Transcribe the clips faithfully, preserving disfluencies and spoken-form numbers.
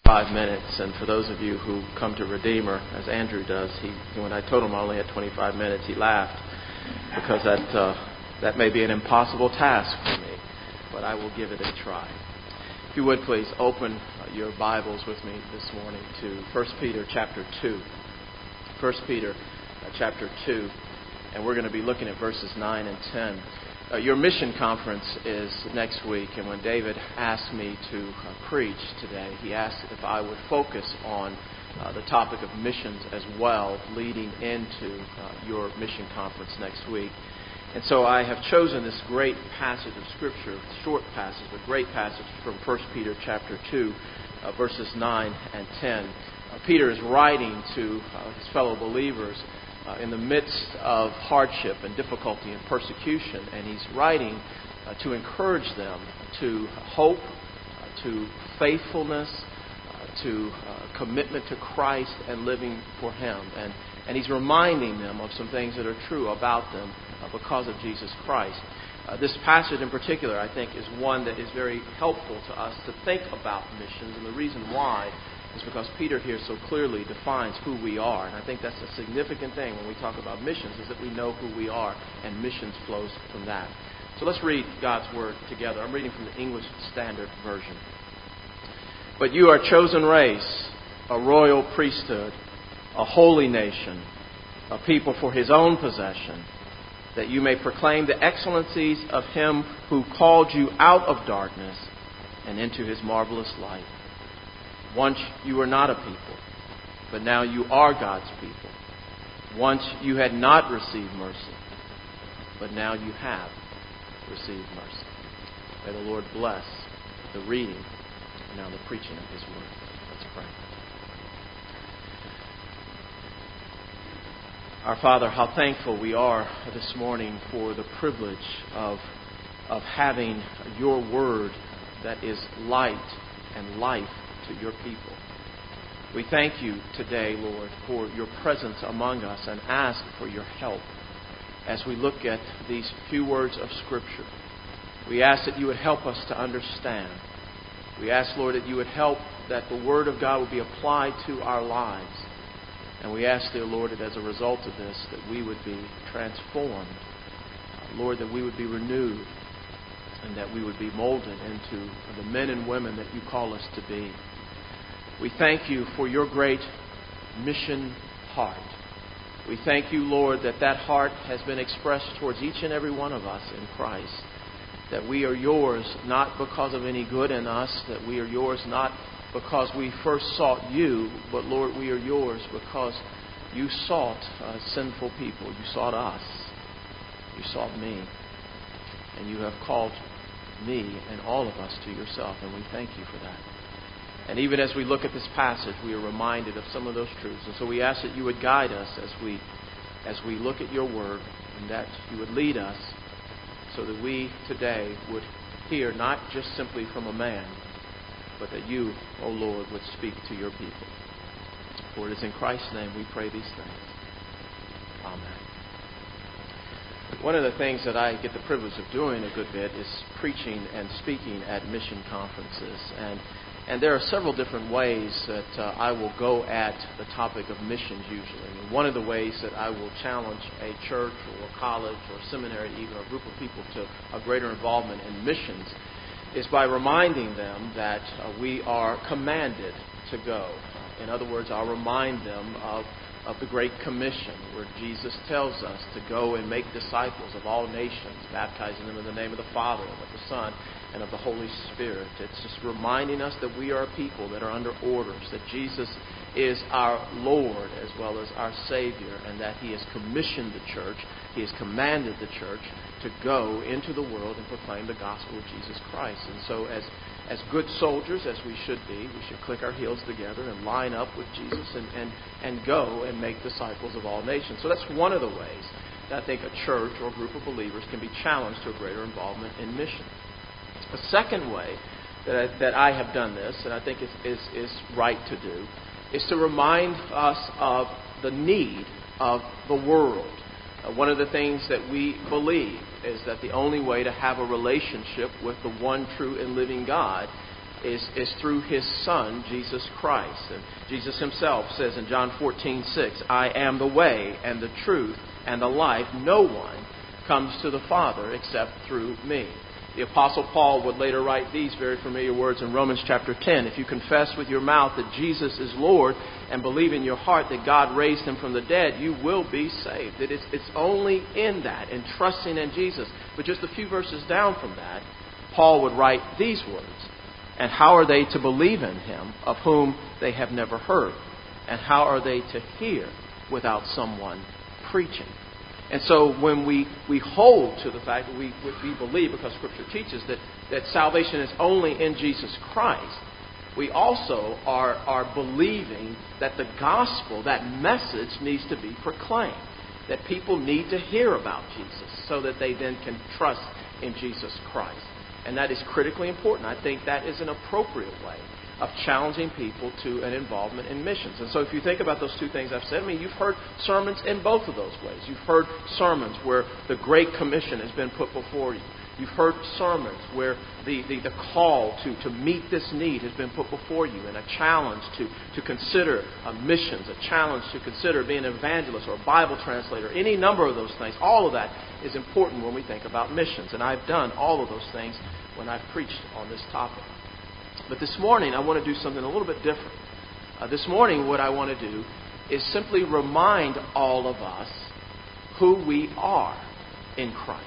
Five minutes, and for those of you who come to Redeemer, as Andrew does, he when I told him I only had twenty-five minutes, he laughed because that uh, that may be an impossible task for me, but I will give it a try. If you would please open your Bibles with me this morning to First Peter chapter two. First Peter uh, chapter two, and we're going to be looking at verses nine and ten. Uh, your mission conference is next week, and when David asked me to uh, preach today, he asked if I would focus on uh, the topic of missions as well, leading into uh, your mission conference next week. And so I have chosen this great passage of Scripture, short passage, but great passage from First Peter chapter two, uh, verses nine and ten. Uh, Peter is writing to uh, his fellow believers Uh, in the midst of hardship and difficulty and persecution, and he's writing uh, to encourage them to hope, uh, to faithfulness, uh, to uh, commitment to Christ and living for Him. And, and he's reminding them of some things that are true about them uh, because of Jesus Christ. Uh, this passage in particular, I think, is one that is very helpful to us to think about missions, and the reason why is because Peter here so clearly defines who we are. And I think that's a significant thing when we talk about missions, is that we know who we are, and missions flows from that. So let's read God's Word together. I'm reading from the English Standard Version. But you are a chosen race, a royal priesthood, a holy nation, a people for His own possession, that you may proclaim the excellencies of Him who called you out of darkness and into His marvelous light. Once you were not a people, but now you are God's people. Once you had not received mercy, but now you have received mercy. May the Lord bless the reading and now the preaching of His Word. Let's pray. Our Father, how thankful we are this morning for the privilege of, of having your Word that is light and life to your people. We thank you today, Lord, for your presence among us, and ask for your help as we look at these few words of Scripture. We ask that you would help us to understand. We ask, Lord, that you would help that the Word of God would be applied to our lives. And we ask, dear Lord, that as a result of this, that we would be transformed. Lord, that we would be renewed, and that we would be molded into the men and women that you call us to be. We thank you for your great mission heart. We thank you, Lord, that that heart has been expressed towards each and every one of us in Christ. That we are yours not because of any good in us, that we are yours not because we first sought you, but Lord, we are yours because you sought uh, sinful people. You sought us. You sought me. And you have called me and all of us to yourself, and we thank you for that. And even as we look at this passage, we are reminded of some of those truths. And so we ask that you would guide us as we as we look at your word, and that you would lead us so that we today would hear not just simply from a man, but that you, O Lord, would speak to your people. For it is in Christ's name we pray these things. Amen. One of the things that I get the privilege of doing a good bit is preaching and speaking at mission conferences. And And there are several different ways that uh, I will go at the topic of missions usually. And one of the ways that I will challenge a church or a college or a seminary, even a group of people, to a greater involvement in missions is by reminding them that uh, we are commanded to go. In other words, I'll remind them of, of the Great Commission, where Jesus tells us to go and make disciples of all nations, baptizing them in the name of the Father and of the Son and of the Holy Spirit. It's just reminding us that we are a people that are under orders, that Jesus is our Lord as well as our Savior, and that He has commissioned the church, He has commanded the church to go into the world and proclaim the gospel of Jesus Christ. And so as as good soldiers, as we should be, we should click our heels together and line up with Jesus and, and, and go and make disciples of all nations. So that's one of the ways that I think a church or a group of believers can be challenged to a greater involvement in mission. A second way that I, that I have done this, and I think is, is, is right to do, is to remind us of the need of the world. Uh, one of the things that we believe is that the only way to have a relationship with the one true and living God is, is through His Son, Jesus Christ. And Jesus Himself says in John fourteen six, I am the way and the truth and the life. No one comes to the Father except through me. The Apostle Paul would later write these very familiar words in Romans chapter ten. If you confess with your mouth that Jesus is Lord and believe in your heart that God raised Him from the dead, you will be saved. It is, it's only in that, in trusting in Jesus. But just a few verses down from that, Paul would write these words. And how are they to believe in Him of whom they have never heard? And how are they to hear without someone preaching? And so when we, we hold to the fact that we, we believe, because Scripture teaches that, that salvation is only in Jesus Christ, we also are, are believing that the gospel, that message, needs to be proclaimed. That people need to hear about Jesus so that they then can trust in Jesus Christ. And that is critically important. I think that is an appropriate way of challenging people to an involvement in missions. And so if you think about those two things I've said, I mean, you've heard sermons in both of those ways. You've heard sermons where the Great Commission has been put before you. You've heard sermons where the, the, the call to, to meet this need has been put before you, and a challenge to, to consider uh, missions, a challenge to consider being an evangelist or a Bible translator, any number of those things. All of that is important when we think about missions. And I've done all of those things when I've preached on this topic. But this morning, I want to do something a little bit different. Uh, this morning, what I want to do is simply remind all of us who we are in Christ.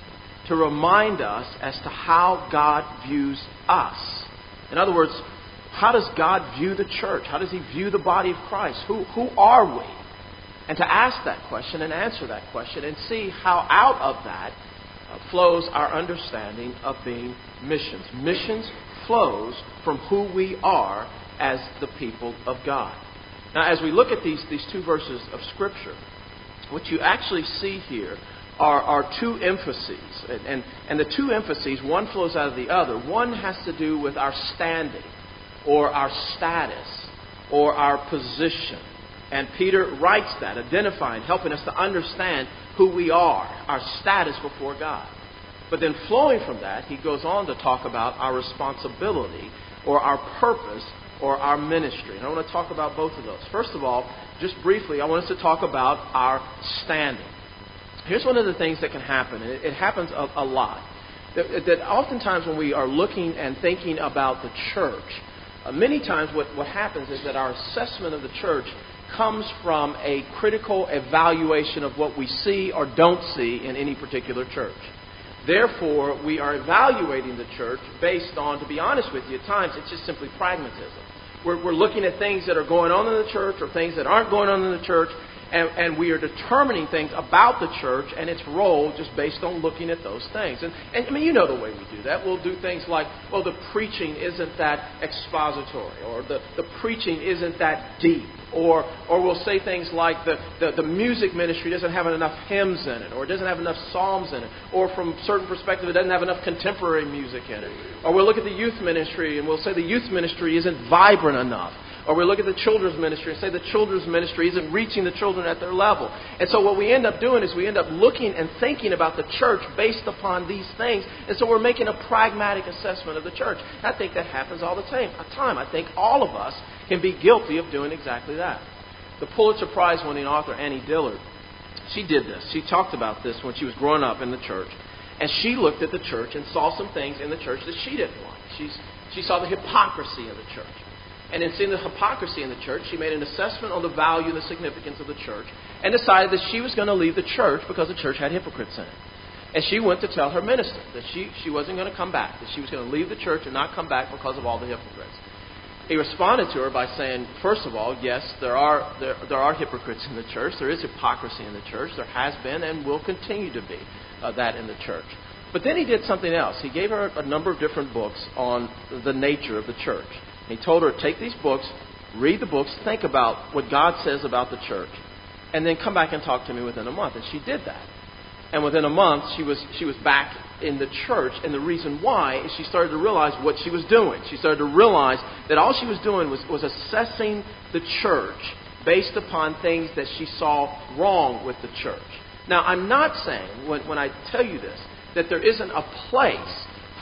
To remind us as to how God views us. In other words, how does God view the church? How does He view the body of Christ? Who, who are we? And to ask that question and answer that question and see how out of that uh, flows our understanding of being missions. Missions flows from who we are as the people of God. Now, as we look at these, these two verses of Scripture, what you actually see here are, are two emphases. And, and, and the two emphases, one flows out of the other. One has to do with our standing or our status or our position. And Peter writes that, identifying, helping us to understand who we are, our status before God. But then flowing from that, he goes on to talk about our responsibility or our purpose or our ministry. And I want to talk about both of those. First of all, just briefly, I want us to talk about our standing. Here's one of the things that can happen, and it, it happens a, a lot. That, that oftentimes when we are looking and thinking about the church, uh, many times what, what happens is that our assessment of the church comes from a critical evaluation of what we see or don't see in any particular church. Therefore, we are evaluating the church based on, to be honest with you, at times it's just simply pragmatism. We're, we're looking at things that are going on in the church or things that aren't going on in the church, and, and we are determining things about the church and its role just based on looking at those things. And, and I mean, you know the way we do that. We'll do things like, well, the preaching isn't that expository, or the, the preaching isn't that deep. Or or we'll say things like the, the, the music ministry doesn't have enough hymns in it, or it doesn't have enough psalms in it, or from a certain perspective it doesn't have enough contemporary music in it. Or we'll look at the youth ministry and we'll say the youth ministry isn't vibrant enough. Or we look at the children's ministry and say the children's ministry isn't reaching the children at their level. And so what we end up doing is we end up looking and thinking about the church based upon these things. And so we're making a pragmatic assessment of the church. I think that happens all the time. I think all of us can be guilty of doing exactly that. The Pulitzer Prize winning author Annie Dillard, she did this. She talked about this when she was growing up in the church. And she looked at the church and saw some things in the church that she didn't like. She's, she saw the hypocrisy in the church. And in seeing the hypocrisy in the church, she made an assessment on the value and the significance of the church and decided that she was going to leave the church because the church had hypocrites in it. And she went to tell her minister that she, she wasn't going to come back, that she was going to leave the church and not come back because of all the hypocrites. He responded to her by saying, first of all, yes, there are there, there are hypocrites in the church. There is hypocrisy in the church. There has been and will continue to be uh, that in the church. But then he did something else. He gave her a number of different books on the nature of the church. He told her, take these books, read the books, think about what God says about the church, and then come back and talk to me within a month. And she did that. And within a month, she was she was back in the church. And the reason why is she started to realize what she was doing. She started to realize that all she was doing was, was assessing the church based upon things that she saw wrong with the church. Now, I'm not saying, when, when I tell you this, that there isn't a place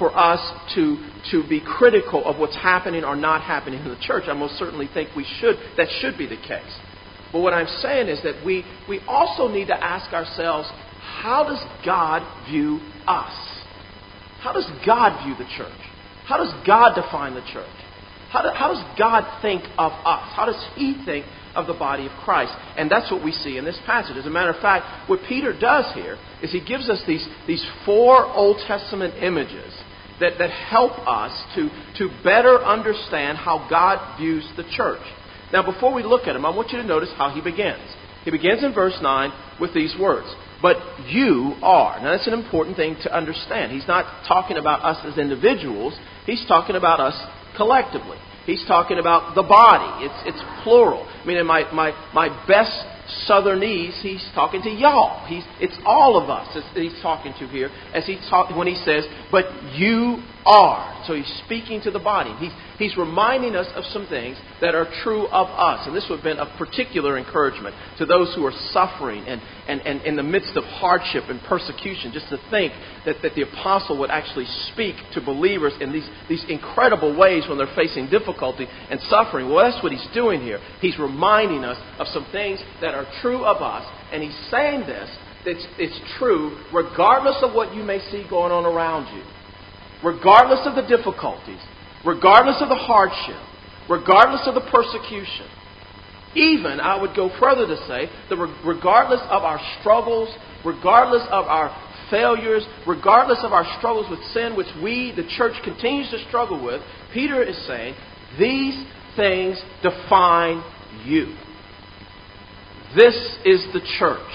for us to, to be critical of what's happening or not happening in the church. I most certainly think we should, that should be the case. But what I'm saying is that we, we also need to ask ourselves, how does God view us? How does God view the church? How does God define the church? How, do, how does God think of us? How does He think of the body of Christ? And that's what we see in this passage. As a matter of fact, what Peter does here is he gives us these, these four Old Testament images that, that help us to, to better understand how God views the church. Now, before we look at them, I want you to notice how he begins. He begins in verse nine with these words. But you are. Now, that's an important thing to understand. He's not talking about us as individuals. He's talking about us collectively. He's talking about the body. It's it's plural. I mean, in my, my, my best Southernese, he's talking to y'all. He's it's all of us that he's talking to here as he talk, when he says, but you are. So he's speaking to the body. He's, he's reminding us of some things that are true of us. And this would have been of particular encouragement to those who are suffering and, and, and in the midst of hardship and persecution. Just to think that, that the apostle would actually speak to believers in these, these incredible ways when they're facing difficulty and suffering. Well, that's what he's doing here. He's reminding us of some things that are true of us. And he's saying this, it's, it's true regardless of what you may see going on around you. Regardless of the difficulties, regardless of the hardship, regardless of the persecution. Even, I would go further to say, that regardless of our struggles, regardless of our failures, regardless of our struggles with sin, which we, the church, continues to struggle with, Peter is saying, these things define you. This is the church.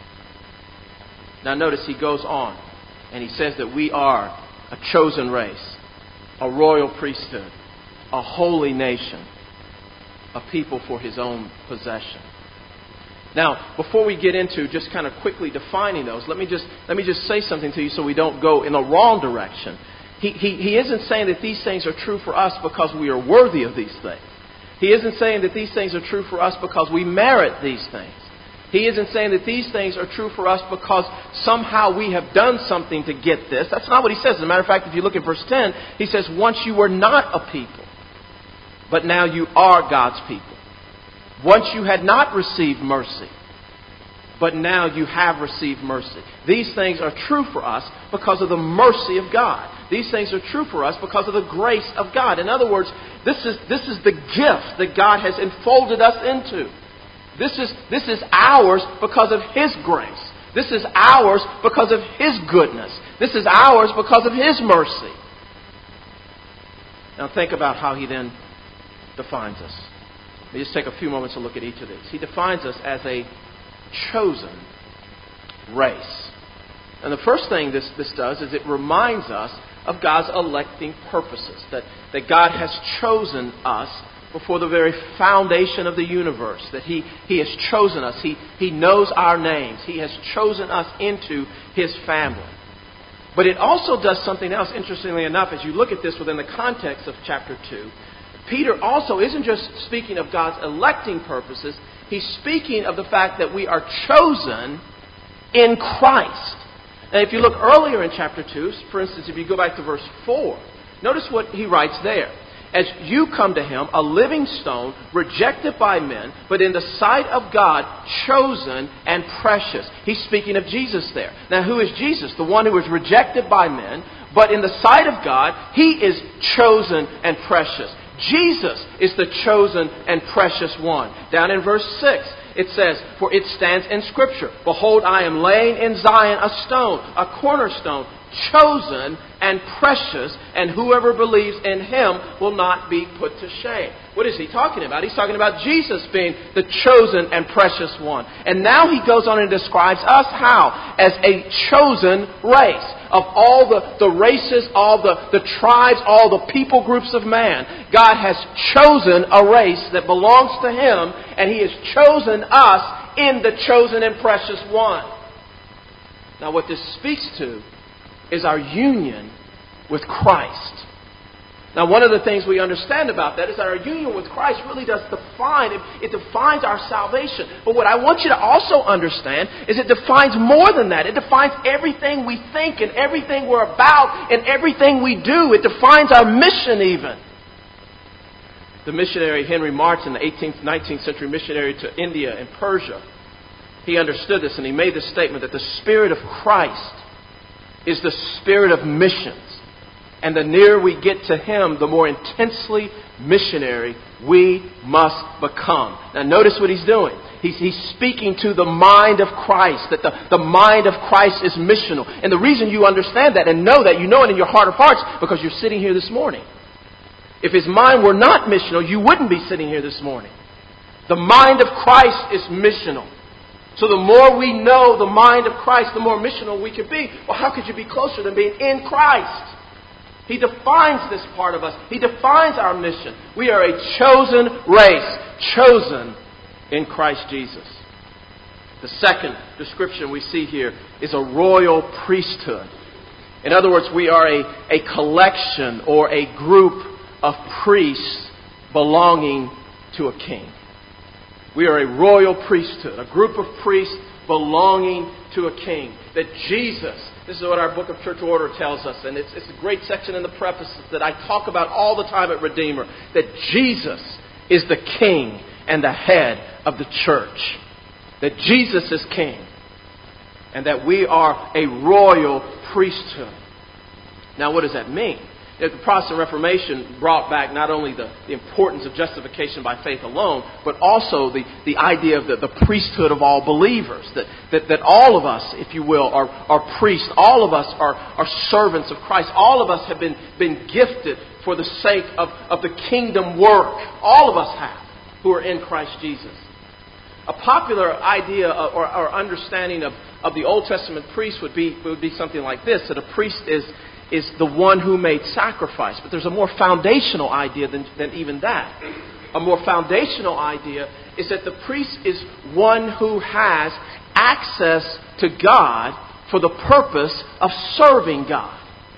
Now notice he goes on, and he says that we are a chosen race, a royal priesthood, a holy nation, a people for His own possession. Now, before we get into just kind of quickly defining those, let me just let me just say something to you so we don't go in the wrong direction. He, he, he isn't saying that these things are true for us because we are worthy of these things. He isn't saying that these things are true for us because we merit these things. He isn't saying that these things are true for us because somehow we have done something to get this. That's not what he says. As a matter of fact, if you look at verse ten, he says, once you were not a people, but now you are God's people. Once you had not received mercy, but now you have received mercy. These things are true for us because of the mercy of God. These things are true for us because of the grace of God. In other words, this is, this is the gift that God has enfolded us into. This is, this is ours because of His grace. This is ours because of His goodness. This is ours because of His mercy. Now think about how He then defines us. Let me just take a few moments to look at each of these. He defines us as a chosen race. And the first thing this, this does is it reminds us of God's electing purposes. That, that God has chosen us before the very foundation of the universe. That He, he has chosen us. He, he knows our names. He has chosen us into His family. But it also does something else, interestingly enough, as you look at this within the context of chapter two. Peter also isn't just speaking of God's electing purposes. He's speaking of the fact that we are chosen in Christ. And if you look earlier in chapter two, for instance, if you go back to verse four, notice what he writes there. As you come to Him, a living stone, rejected by men, but in the sight of God, chosen and precious. He's speaking of Jesus there. Now, who is Jesus? The one who was rejected by men, but in the sight of God, He is chosen and precious. Jesus is the chosen and precious one. Down in verse six, it says, for it stands in Scripture, behold, I am laying in Zion a stone, a cornerstone, chosen and precious, and whoever believes in Him will not be put to shame. What is he talking about? He's talking about Jesus being the chosen and precious one. And now he goes on and describes us how? As a chosen race. Of all the, the races, all the, the tribes, all the people groups of man, God has chosen a race that belongs to Him, and He has chosen us in the chosen and precious one. Now what this speaks to is our union with Christ. Now, one of the things we understand about that is that our union with Christ really does define, it, it defines our salvation. But what I want you to also understand is it defines more than that. It defines everything we think and everything we're about and everything we do. It defines our mission even. The missionary Henry Martyn, the eighteenth, nineteenth century missionary to India and Persia, he understood this and he made the statement that the Spirit of Christ is the spirit of missions. And the nearer we get to Him, the more intensely missionary we must become. Now notice what he's doing. He's, he's speaking to the mind of Christ, that the, the mind of Christ is missional. And the reason you understand that and know that, you know it in your heart of hearts, because you're sitting here this morning. If His mind were not missional, you wouldn't be sitting here this morning. The mind of Christ is missional. So the more we know the mind of Christ, the more missional we can be. Well, how could you be closer than being in Christ? He defines this part of us. He defines our mission. We are a chosen race, chosen in Christ Jesus. The second description we see here is a royal priesthood. In other words, we are a, a collection or a group of priests belonging to a king. We are a royal priesthood, a group of priests belonging to a king. That Jesus, this is what our Book of Church Order tells us, and it's, it's a great section in the preface that I talk about all the time at Redeemer, that Jesus is the king and the head of the church. That Jesus is king, and that we are a royal priesthood. Now, what does that mean? The Protestant Reformation brought back not only the, the importance of justification by faith alone, but also the, the idea of the, the priesthood of all believers. That, that, that all of us, if you will, are, are priests. All of us are, are servants of Christ. All of us have been, been gifted for the sake of, of the kingdom work. All of us have, who are in Christ Jesus. A popular idea or, or understanding of, of the Old Testament priest would be, would be something like this, that a priest is... is the one who made sacrifice. But there's a more foundational idea than, than even that. A more foundational idea is that the priest is one who has access to God for the purpose of serving God.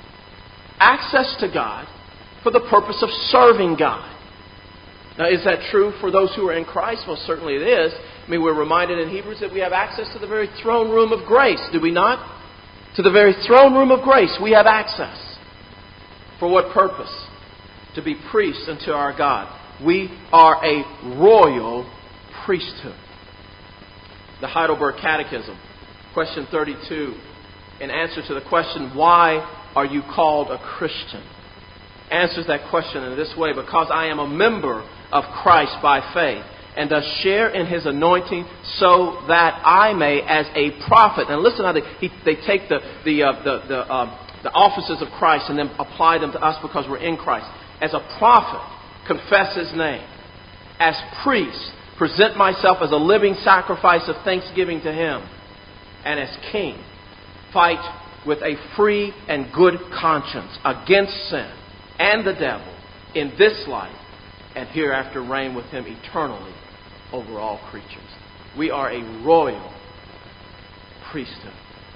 Access to God for the purpose of serving God. Now, is that true for those who are in Christ? Well, certainly it is. I mean, we're reminded in Hebrews that we have access to the very throne room of grace, do we not? To the very throne room of grace, we have access. For what purpose? To be priests unto our God. We are a royal priesthood. The Heidelberg Catechism, question thirty-two, in answer to the question, why are you called a Christian? Answers that question in this way: because I am a member of Christ by faith, and thus share in His anointing, so that I may, as a prophet. And listen how they, he, they take the the uh, the the, uh, the offices of Christ and then apply them to us because we're in Christ. As a prophet, confess His name. As priest, present myself as a living sacrifice of thanksgiving to Him. And as king, fight with a free and good conscience against sin and the devil in this life, and hereafter reign with Him eternally over all creatures. We are a royal priesthood.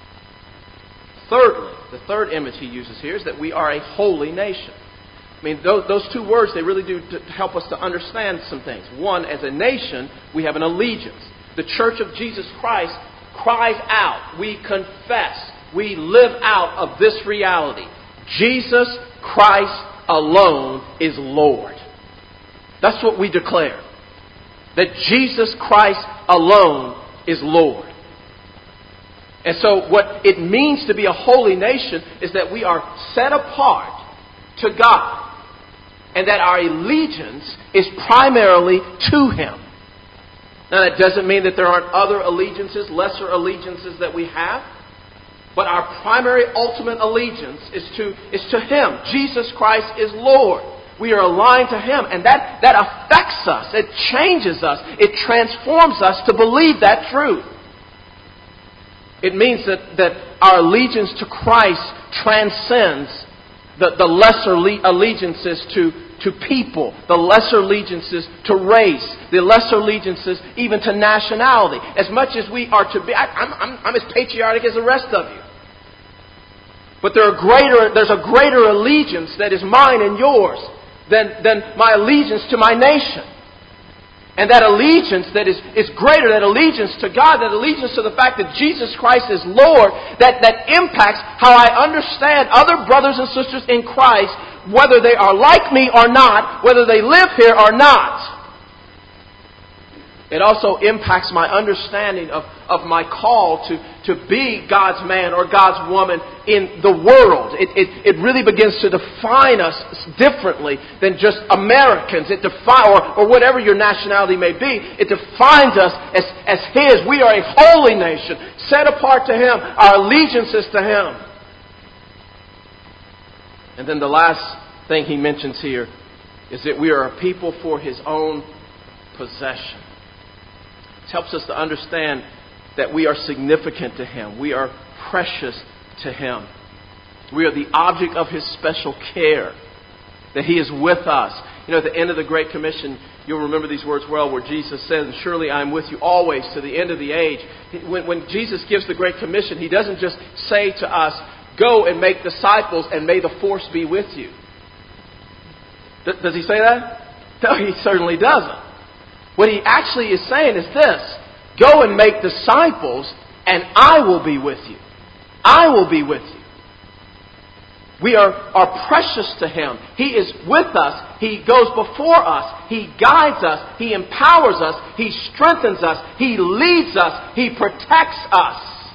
Thirdly, the third image he uses here is that we are a holy nation. I mean, those, those two words, they really do help us to understand some things. One, as a nation, we have an allegiance. The Church of Jesus Christ cries out, we confess, we live out of this reality. Jesus Christ alone is Lord. That's what we declare. That Jesus Christ alone is Lord. And so what it means to be a holy nation is that we are set apart to God. And that our allegiance is primarily to Him. Now that doesn't mean that there aren't other allegiances, lesser allegiances that we have. But our primary ultimate allegiance is to, is to Him. Jesus Christ is Lord. We are aligned to Him, and that, that affects us. It changes us. It transforms us to believe that truth. It means that, that our allegiance to Christ transcends the, the lesser allegiances to, to people, the lesser allegiances to race, the lesser allegiances even to nationality. As much as we are to be, I, I'm, I'm, I'm as patriotic as the rest of you. But there are greater, there's a greater allegiance that is mine and yours than, than my allegiance to my nation. And that allegiance that is, is greater, that allegiance to God, that allegiance to the fact that Jesus Christ is Lord, that, that impacts how I understand other brothers and sisters in Christ, whether they are like me or not, whether they live here or not. It also impacts my understanding of, of my call to, to be God's man or God's woman in the world. It, it, it really begins to define us differently than just Americans. It define, or, or whatever your nationality may be, it defines us as, as His. We are a holy nation, set apart to Him. Our allegiance is to Him. And then the last thing he mentions here is that we are a people for His own possession. It helps us to understand that we are significant to Him. We are precious to Him. We are the object of His special care. That He is with us. You know, at the end of the Great Commission, you'll remember these words well, where Jesus says, "Surely I am with you always to the end of the age." When, when Jesus gives the Great Commission, He doesn't just say to us, "Go and make disciples and may the force be with you." Does He say that? No, He certainly doesn't. What He actually is saying is this: go and make disciples and I will be with you. I will be with you. We are, are precious to Him. He is with us. He goes before us. He guides us. He empowers us. He strengthens us. He leads us. He protects us.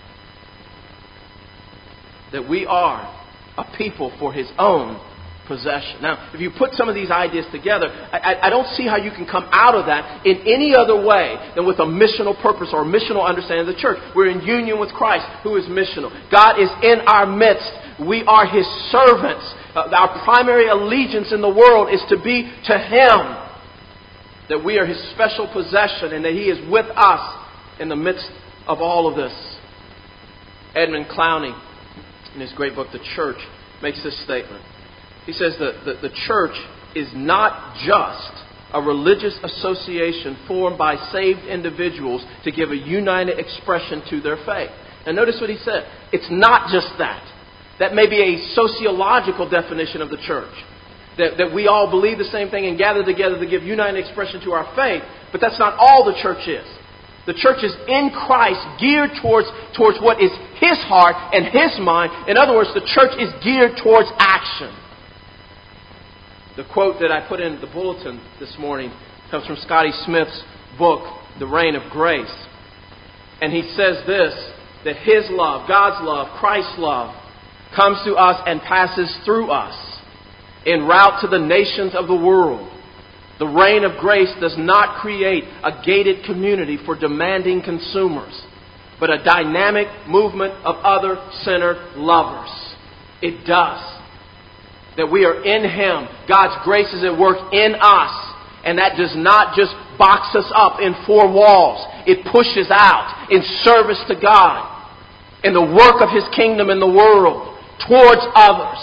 That we are a people for His own possession. Now, if you put some of these ideas together, I, I don't see how you can come out of that in any other way than with a missional purpose or a missional understanding of the church. We're in union with Christ, who is missional. God is in our midst. We are His servants. Uh, our primary allegiance in the world is to be to Him. That we are His special possession and that He is with us in the midst of all of this. Edmund Clowney, in his great book, The Church, makes this statement. He says that the, the church is not just a religious association formed by saved individuals to give a united expression to their faith. Now notice what he said. It's not just that. That may be a sociological definition of the church. That, that we all believe the same thing and gather together to give united expression to our faith. But that's not all the church is. The church is in Christ, geared towards, towards what is His heart and His mind. In other words, the church is geared towards action. The quote that I put in the bulletin this morning comes from Scotty Smith's book, The Reign of Grace. And he says this, that His love, God's love, Christ's love, comes to us and passes through us en route to the nations of the world. The reign of grace does not create a gated community for demanding consumers, but a dynamic movement of other-centered lovers. It does. That we are in Him. God's grace is at work in us. And that does not just box us up in four walls. It pushes out in service to God, in the work of His kingdom in the world, towards others.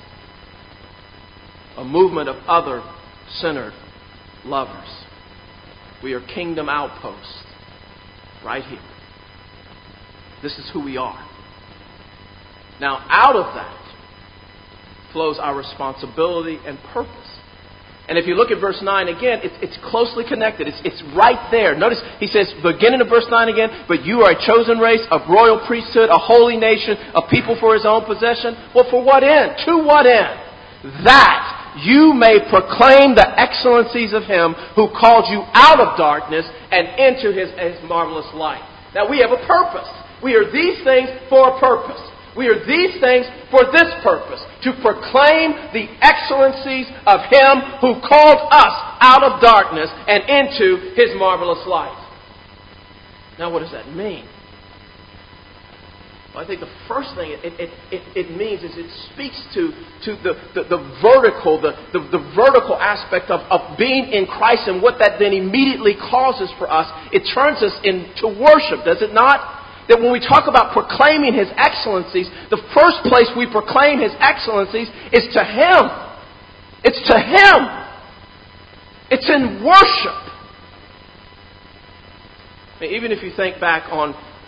A movement of other-centered lovers. We are kingdom outposts right here. This is who we are. Now, out of that flows our responsibility and purpose. And if you look at verse nine again, it's, it's closely connected. It's, it's right there. Notice he says, beginning of verse nine again, but you are a chosen race, a royal priesthood, a holy nation, a people for His own possession. Well, for what end? To what end? That you may proclaim the excellencies of Him who called you out of darkness and into His, His marvelous light. Now we have a purpose. We are these things for a purpose. We are these things for this purpose, to proclaim the excellencies of Him who called us out of darkness and into His marvelous light. Now what does that mean? Well, I think the first thing it, it, it, it means is it speaks to, to the, the, the vertical, the, the, the vertical aspect of, of being in Christ and what that then immediately causes for us. It turns us into worship, does it not? That when we talk about proclaiming His excellencies, the first place we proclaim His excellencies is to Him. It's to Him. It's in worship. I mean, even if you think back on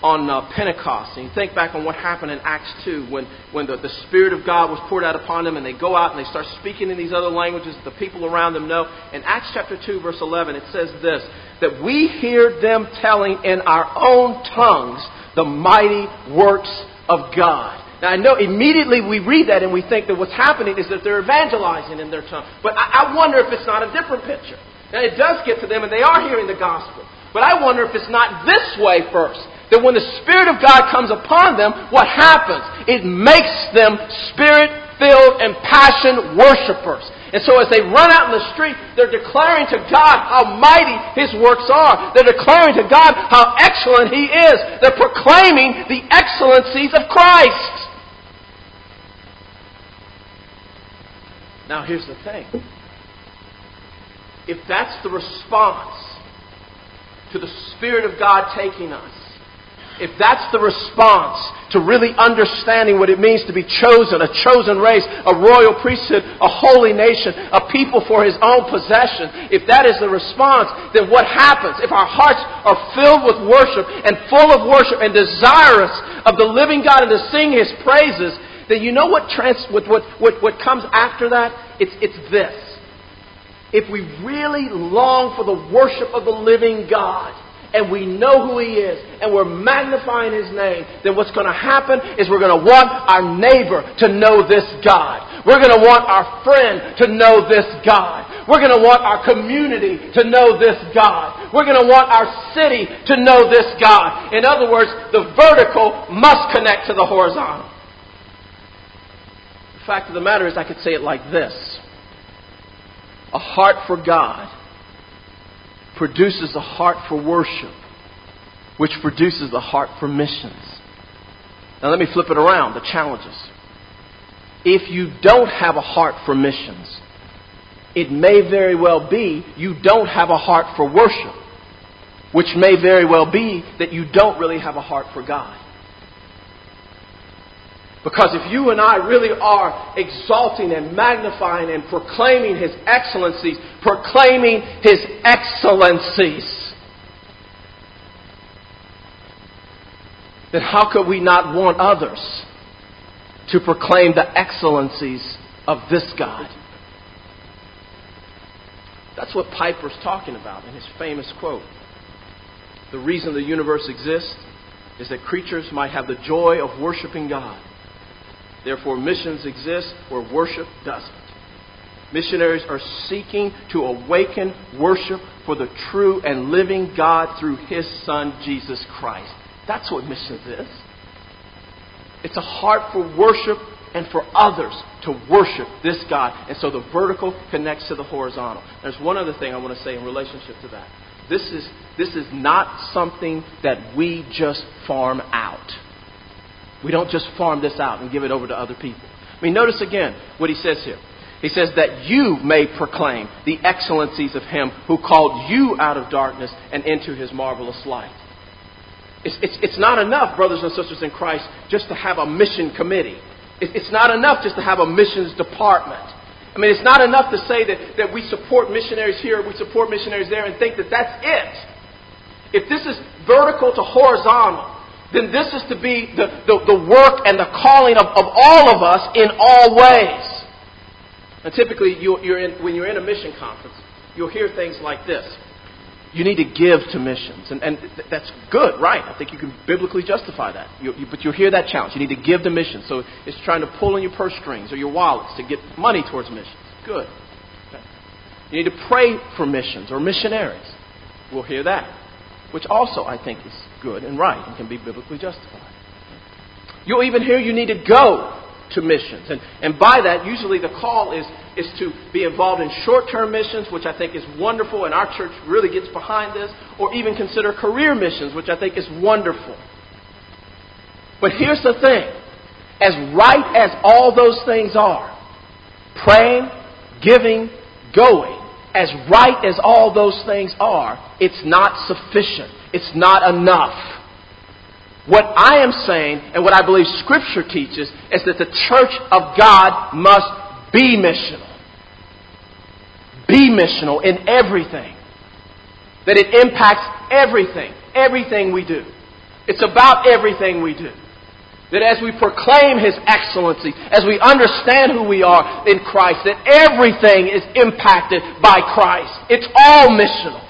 on uh, Pentecost, and you think back on what happened in Acts two when, when the, the Spirit of God was poured out upon them and they go out and they start speaking in these other languages that the people around them know. In Acts chapter two, verse eleven, it says this, that we hear them telling in our own tongues the mighty works of God. Now, I know immediately we read that and we think that what's happening is that they're evangelizing in their tongue. But I, I wonder if it's not a different picture. Now, it does get to them and they are hearing the gospel. But I wonder if it's not this way first. That when the Spirit of God comes upon them, what happens? It makes them Spirit-filled and passion worshipers. And so as they run out in the street, they're declaring to God how mighty His works are. They're declaring to God how excellent He is. They're proclaiming the excellencies of Christ. Now here's the thing. If that's the response to the Spirit of God taking us, if that's the response to really understanding what it means to be chosen, a chosen race, a royal priesthood, a holy nation, a people for His own possession, if that is the response, then what happens? If our hearts are filled with worship and full of worship and desirous of the living God and to sing His praises, then you know what trans, what, what, what, what comes after that? It's, it's this. If we really long for the worship of the living God, and we know who He is, and we're magnifying His name, then what's going to happen is we're going to want our neighbor to know this God. We're going to want our friend to know this God. We're going to want our community to know this God. We're going to want our city to know this God. In other words, the vertical must connect to the horizontal. The fact of the matter is, I could say it like this. A heart for God produces a heart for worship, which produces a heart for missions. Now let me flip it around, the challenges. If you don't have a heart for missions, it may very well be you don't have a heart for worship, which may very well be that you don't really have a heart for God. Because if you and I really are exalting and magnifying and proclaiming His excellencies, proclaiming His excellencies, then how could we not want others to proclaim the excellencies of this God? That's what Piper's talking about in his famous quote. The reason the universe exists is that creatures might have the joy of worshiping God. Therefore, missions exist where worship doesn't. Missionaries are seeking to awaken worship for the true and living God through His Son, Jesus Christ. That's what missions is. It's a heart for worship and for others to worship this God. And so the vertical connects to the horizontal. There's one other thing I want to say in relationship to that. This is, this is not something that we just farm out. We don't just farm this out and give it over to other people. I mean, notice again what he says here. He says that you may proclaim the excellencies of Him who called you out of darkness and into His marvelous light. It's, it's, it's not enough, brothers and sisters in Christ, just to have a mission committee. It, it's not enough just to have a missions department. I mean, it's not enough to say that, that we support missionaries here, we support missionaries there, and think that that's it. If this is vertical to horizontal, then this is to be the, the, the work and the calling of, of all of us in all ways. And typically, you, you're in, when you're in a mission conference, you'll hear things like this. You need to give to missions. And, and th- that's good, right? I think you can biblically justify that. You, you, but you'll hear that challenge. You need to give to missions. So it's trying to pull on your purse strings or your wallets to get money towards missions. Good. Okay. You need to pray for missions or missionaries. We'll hear that. Which also, I think, is good and right and can be biblically justified. You'll even hear you need to go to missions. And, and by that, usually the call is, is to be involved in short-term missions, which I think is wonderful, and our church really gets behind this, or even consider career missions, which I think is wonderful. But here's the thing. As right as all those things are, praying, giving, going, as right as all those things are, it's not sufficient. It's not enough. What I am saying, and what I believe Scripture teaches, is that the church of God must be missional. Be missional in everything. That it impacts everything. Everything we do. It's about everything we do. That as we proclaim His excellency, as we understand who we are in Christ, that everything is impacted by Christ. It's all missional.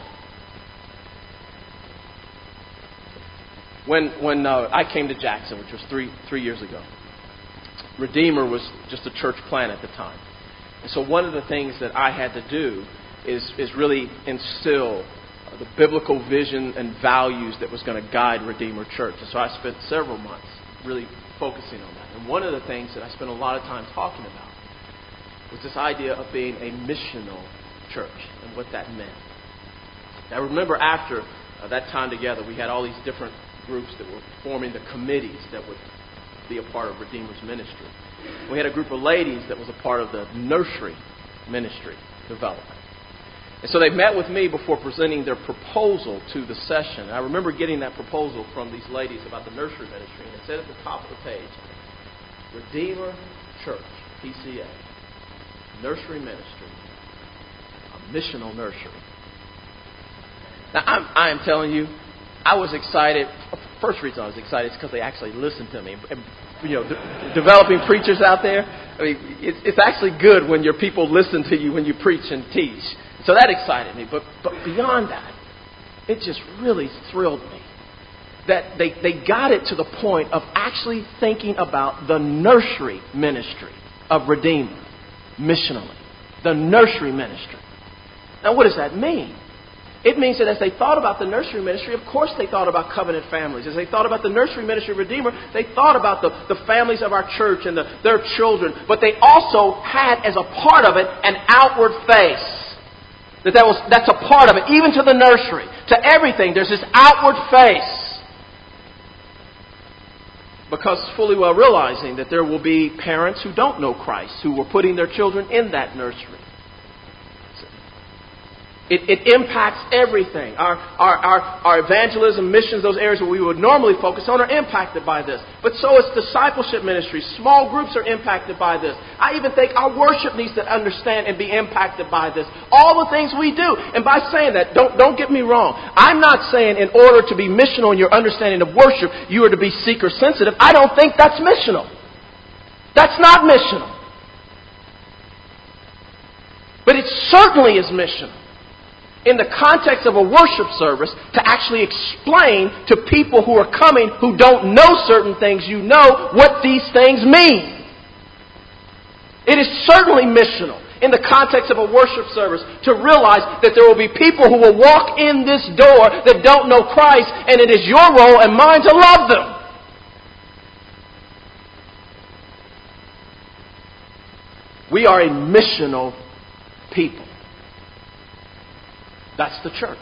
When when uh, I came to Jackson, which was three three years ago, Redeemer was just a church plant at the time. And so one of the things that I had to do is, is really instill the biblical vision and values that was going to guide Redeemer Church. And so I spent several months really focusing on that. And one of the things that I spent a lot of time talking about was this idea of being a missional church and what that meant. I remember after uh, that time together, we had all these different groups that were forming the committees that would be a part of Redeemer's ministry. We had a group of ladies that was a part of the nursery ministry development. And so they met with me before presenting their proposal to the session. I remember getting that proposal from these ladies about the nursery ministry. And it said at the top of the page, Redeemer Church, P C A, nursery ministry, a missional nursery. Now, I'm, I am telling you, I was excited. First reason I was excited is because they actually listened to me. And, you know, de- developing preachers out there, I mean, it's, it's actually good when your people listen to you when you preach and teach. So that excited me. But but beyond that, it just really thrilled me that they, they got it to the point of actually thinking about the nursery ministry of Redeemer missionally. The nursery ministry. Now, what does that mean? It means that as they thought about the nursery ministry, of course they thought about covenant families. As they thought about the nursery ministry of Redeemer, they thought about the, the families of our church and the, their children. But they also had as a part of it an outward face. That, that was, that's a part of it, even to the nursery, to everything. There's this outward face. Because fully well realizing that there will be parents who don't know Christ, who were putting their children in that nursery. It, it impacts everything. Our, our, our, our evangelism, missions, those areas where we would normally focus on are impacted by this. But so is discipleship ministry. Small groups are impacted by this. I even think our worship needs to understand and be impacted by this. All the things we do. And by saying that, don't, don't get me wrong. I'm not saying in order to be missional in your understanding of worship, you are to be seeker sensitive. I don't think that's missional. That's not missional. But it certainly is missional in the context of a worship service to actually explain to people who are coming who don't know certain things, you know what these things mean. It is certainly missional in the context of a worship service to realize that there will be people who will walk in this door that don't know Christ, and it is your role and mine to love them. We are a missional people. That's the church.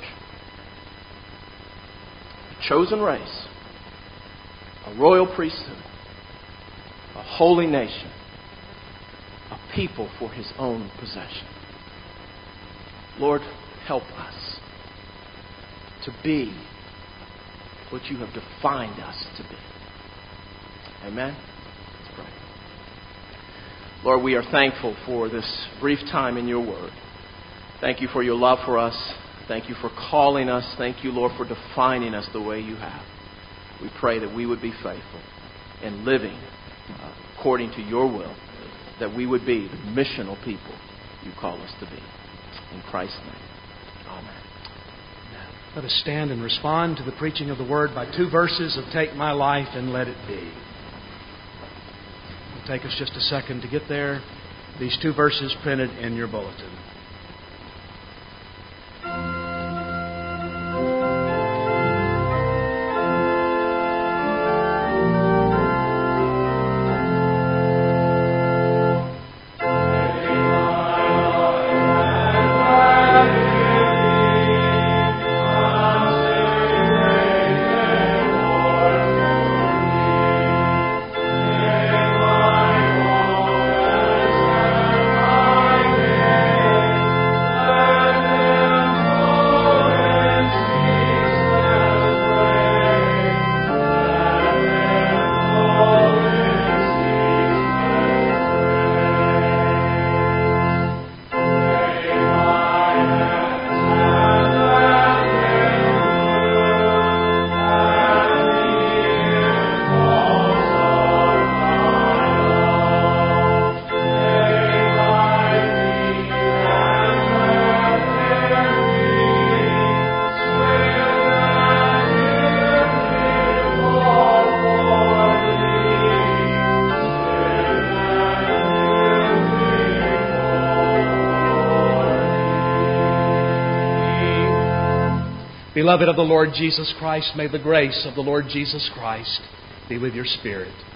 A chosen race. A royal priesthood. A holy nation. A people for His own possession. Lord, help us to be what You have defined us to be. Amen? Let's pray. Lord, we are thankful for this brief time in Your Word. Thank You for Your love for us. Thank You for calling us. Thank You, Lord, for defining us the way You have. We pray that we would be faithful in living uh, according to Your will, that we would be the missional people You call us to be. In Christ's name, amen. Let us stand and respond to the preaching of the Word by two verses of Take My Life and Let It Be. It'll take us just a second to get there. These two verses printed in your bulletin. Take Beloved of the Lord Jesus Christ, may the grace of the Lord Jesus Christ be with your spirit.